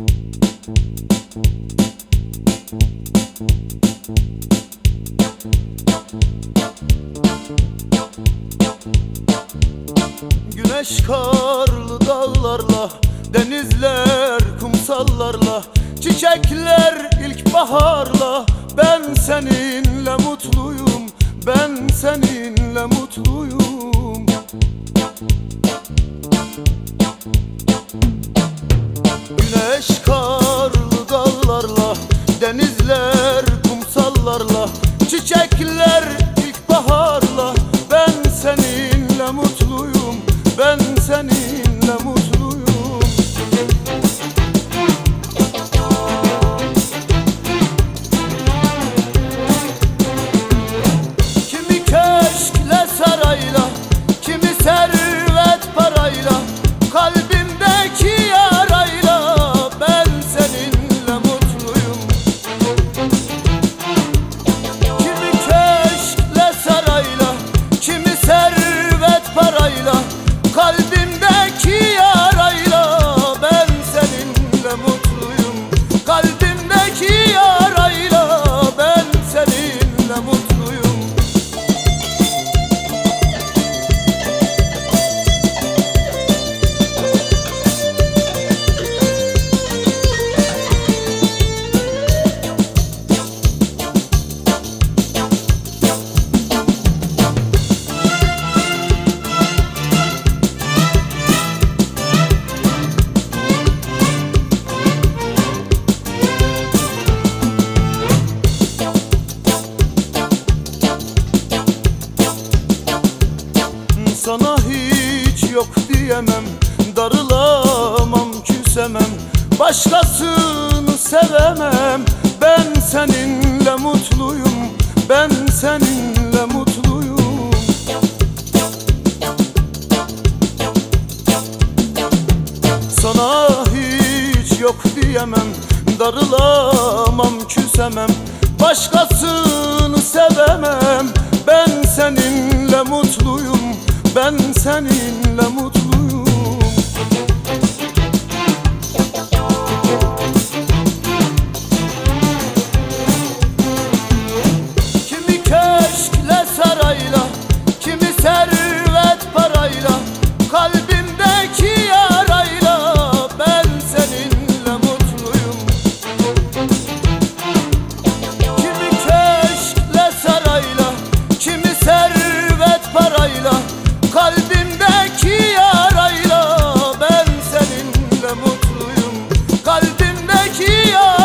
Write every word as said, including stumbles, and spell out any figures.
Güneş karlı dağlarla, denizler kumsallarla, çiçekler ilkbaharla, ben seninle mutluyum, ben seninle mutluyum. Güneş karlı dağlarla, denizler kumsallarla, çiçekler ilkbaharla, ben seninle mutluyum, ben seninle mutluyum. Kimi köşkle sarayla, kimi servet parayla, kalbimdeki yarayla, ben seninle mutluyum. Kimi köşkle sarayla, kimi servet parayla, kalbimdeki yarayla, ben seninle mutluyum. Kalbimdeki yarayla, ben seninle mutluyum. Sana hiç yok diyemem, darılamam, küsemem, başkasını sevemem. Ben seninle mutluyum, ben seninle mutluyum. Sana hiç yok diyemem, darılamam, küsemem, başkasını sevemem. Ben seninle mutluyum, ben seninle mutluyum. Kimi köşkle sarayla, kimi servet parayla, kalbimdeki yarayla, ben seninle mutluyum. Kimi köşkle sarayla, kimi servet parayla, kalbimdeki yarayla, ben seninle mutluyum. Kalbimdeki yarayla,